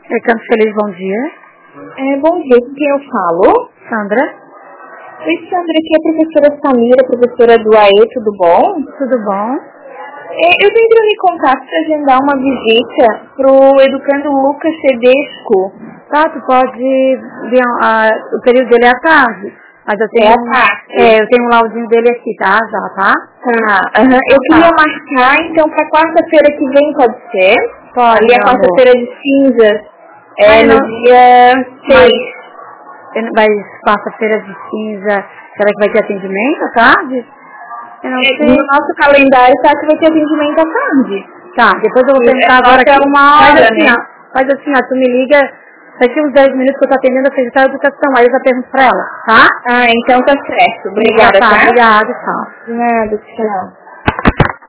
Canto Feliz, bom dia. Bom dia, com quem eu falo? Sandra. Oi, Sandra, aqui é a professora Samira, professora do AE, tudo bom? Tudo bom? Eu tô entrando em contato para agendar uma visita pro educando Lucas Tedesco. Tá, tu pode vir, o período dele é à tarde. Mas eu tenho, eu tenho um laudinho dele aqui, tá? Já, tá? Tá, eu queria marcar, então, pra quarta-feira que vem, pode ser? Pode, ali a quarta-feira de cinzas, no dia 6. Mas quarta-feira de cinza, será que vai ter atendimento à tarde? Eu não sei. No nosso calendário tá que vai ter atendimento à tarde. Tá, depois eu vou tentar agora aqui. Faz assim, ó, tu me liga daqui uns 10 minutos que eu tô atendendo a secretária de educação, aí eu já pergunto pra ela, tá? Então tá certo. Obrigada, tá? Obrigada, tchau. De nada, tchau.